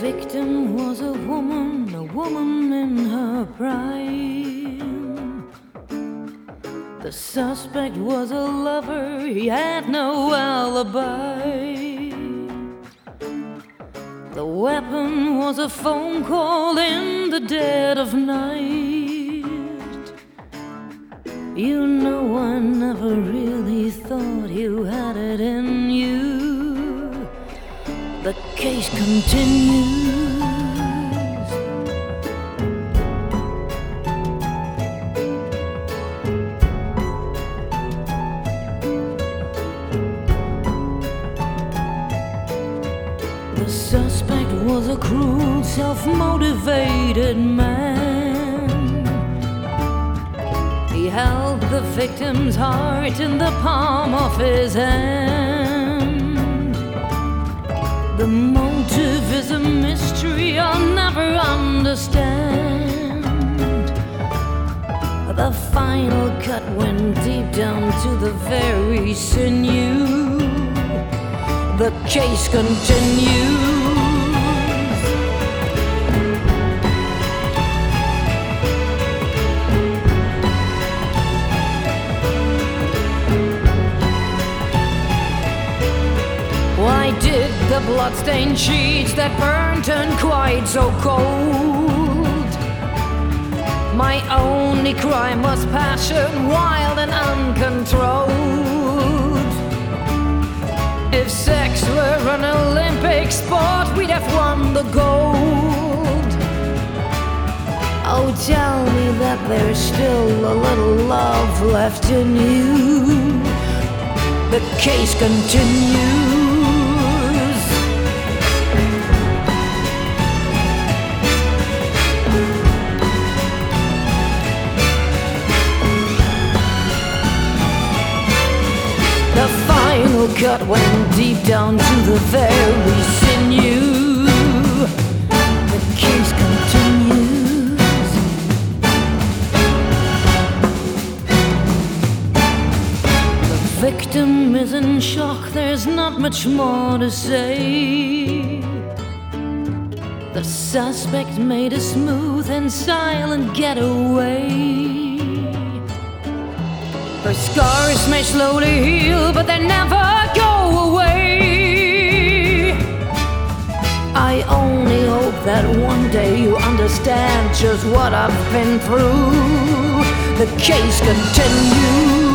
victim was a woman in her prime. The suspect was a lover, he had no alibi. The weapon was a phone call in the dead of night. You know, I never really thought you had it in you. The case continues. The suspect was a cruel, self-motivated man. He held the victim's heart in the palm of his hand. The motive is a mystery I'll never understand. The final cut went deep down to the very sinew. The case continues. Why did the bloodstained sheets that burned turn quite so cold? My only crime was passion, wild and uncontrolled. If sex were an Olympic sport, we'd have won the gold. Oh, tell me that there's still a little love left in you. The case continues. The final cut went deep down to the very sinew. The case continues. The victim is in shock, there's not much more to say. The suspect made a smooth and silent getaway. Her scars may slowly heal, but they never go away. I only hope that one day you understand just what I've been through. The case continues.